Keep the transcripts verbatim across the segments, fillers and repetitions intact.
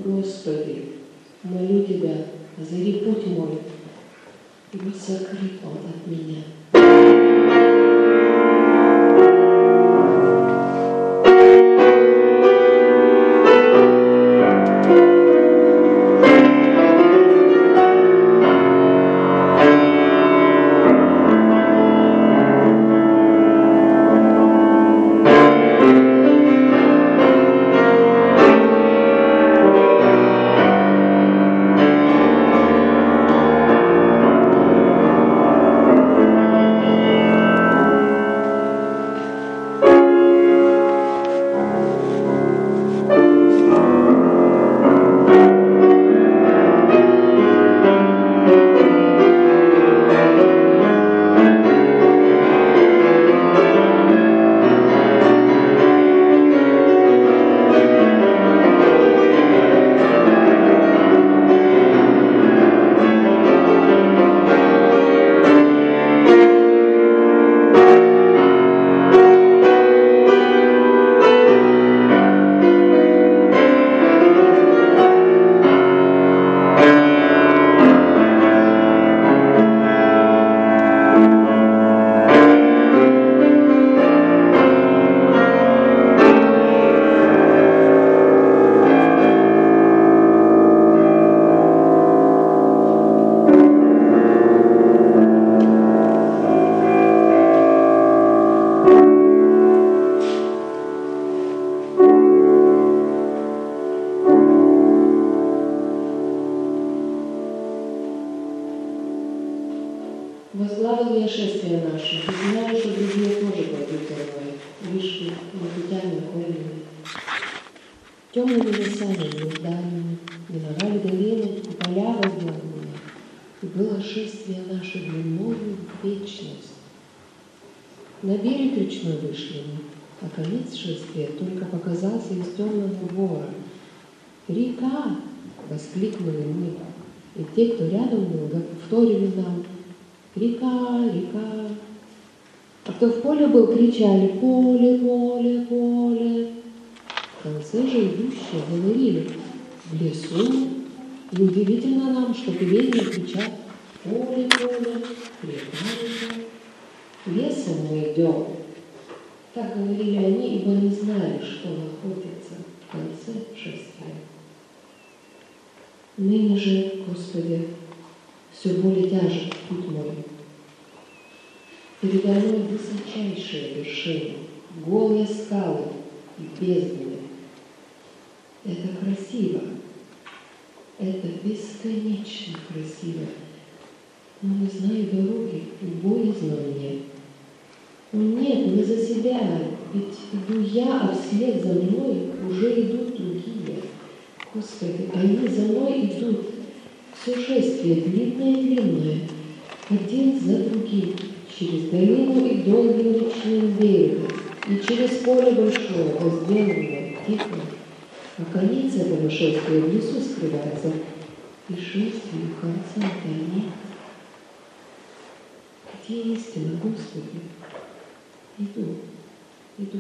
Господи, молю Тебя, озари путь мой, ибо сокрыт он от меня. Возглавил я шествие наше, и знаю, что другие тоже пойдут за мной, лишь на путями окольными. Темными лесами блужданиями миновали долины и поля возделанные, и было шествие наше длиною в вечность. На берег речной вышли мы, а конец шествия только показался из темного двора. «Река!» — воскликнули мы, и те, кто рядом был, вторили нам: «Река, река!» А кто в поле был, кричали: «Поле, поле, поле!» В конце же идущие говорили: «В лесу!» И удивительно нам, что певение кричат: «Поле, поле, река, река!» Лесом мы идем. Так говорили они, ибо не знали, что находится в конце шествия. Ныне же, Господи, все более тяжек путь мой. Передо мной высочайшие вершины, голые скалы и бездны. Это красиво, это бесконечно красиво, но не знаю дороги и боязно мне. Но нет, не за себя, ведь иду я, а вслед за мной уже идут другие. Господи, они за мной идут. Все шествие длинное-длинное, один за другим, через долину и долгим речным берегом, и через поле большое, возделанное, тихое. А конец этого шествия в лесу скрывается, и шествию конца-то нет. Где истина, Господи? Иду, иду.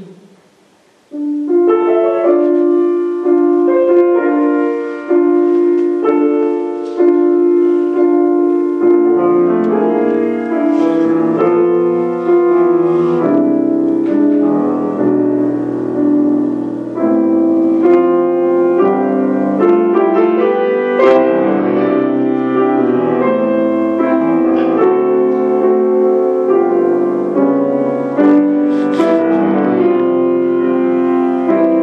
Thank you.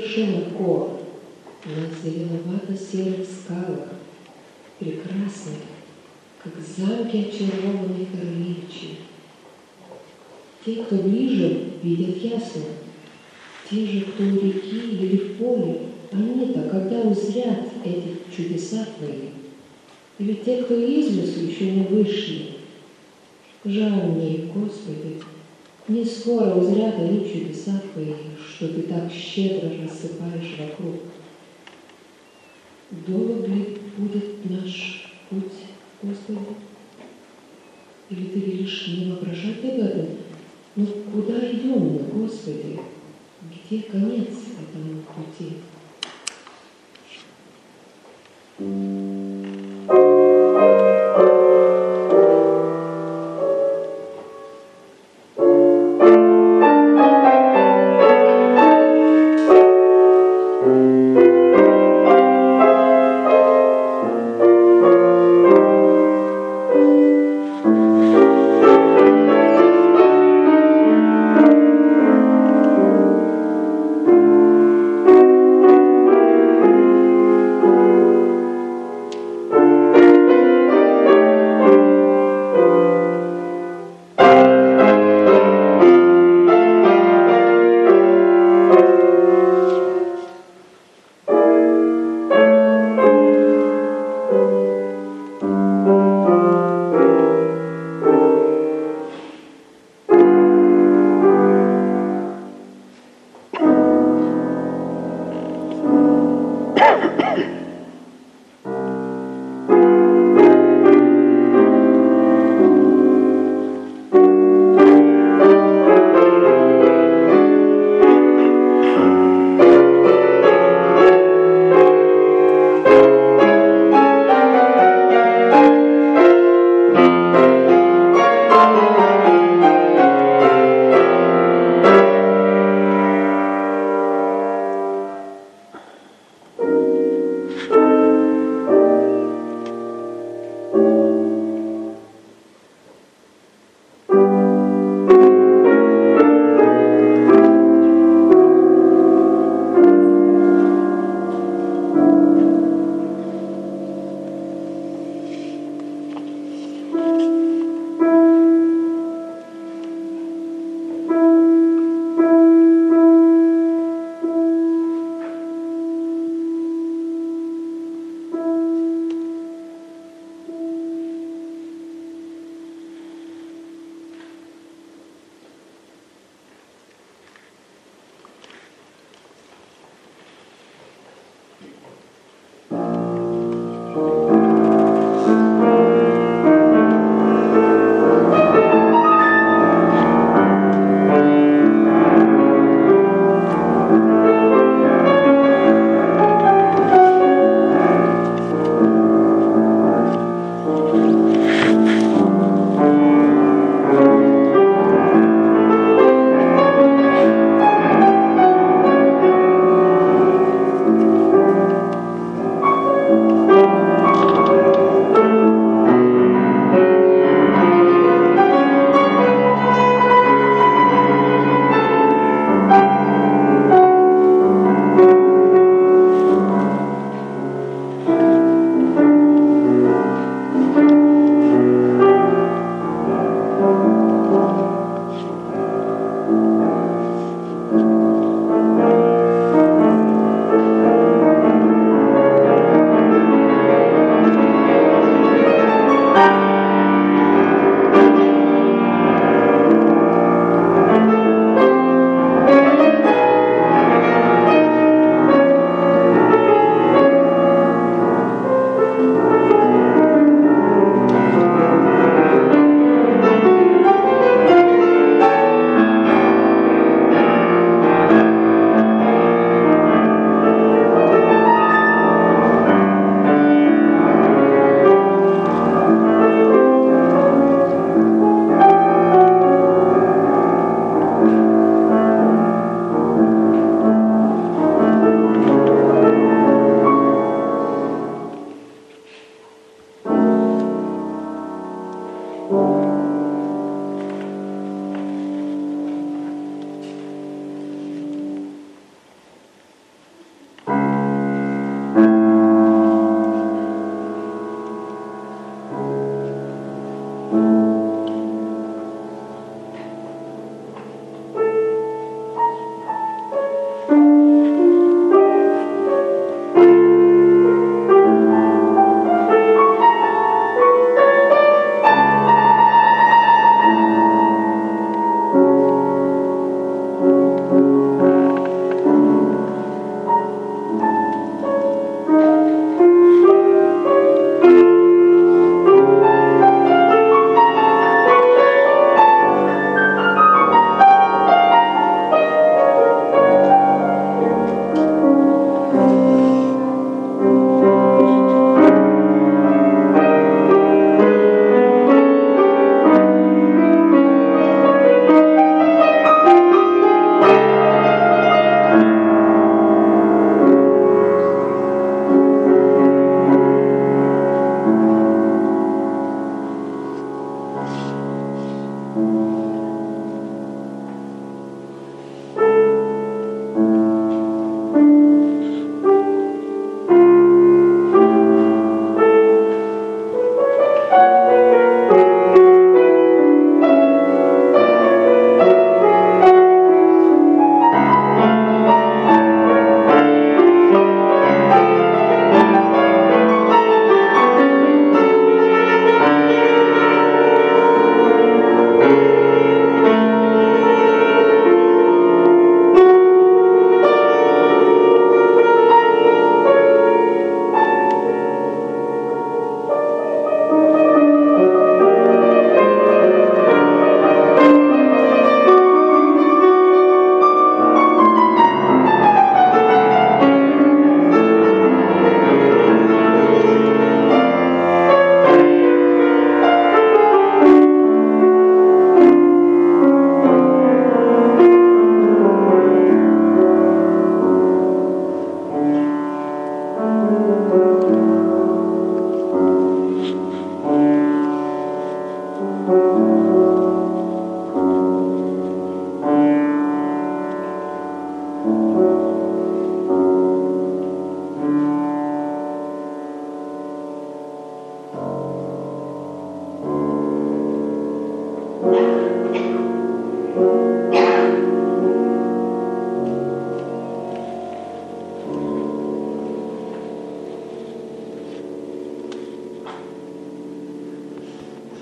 вершина Ко, на зеленовато-серых скалах, прекрасных, как замки очарованных королевичей. Те, кто ближе, видят ясно. Те же, кто у реки или в поле, они-то, когда узрят эти чудеса Твои, или те, кто из лесу еще не вышли, жаль мне, Господи, не скоро узрят они чудеса Твои, что Ты так щедро рассыпаешь вокруг. Долг ли будет наш путь, Господи? Или Ты велишь не воображать об этом? Но куда идем мы, Господи? Где конец этому пути?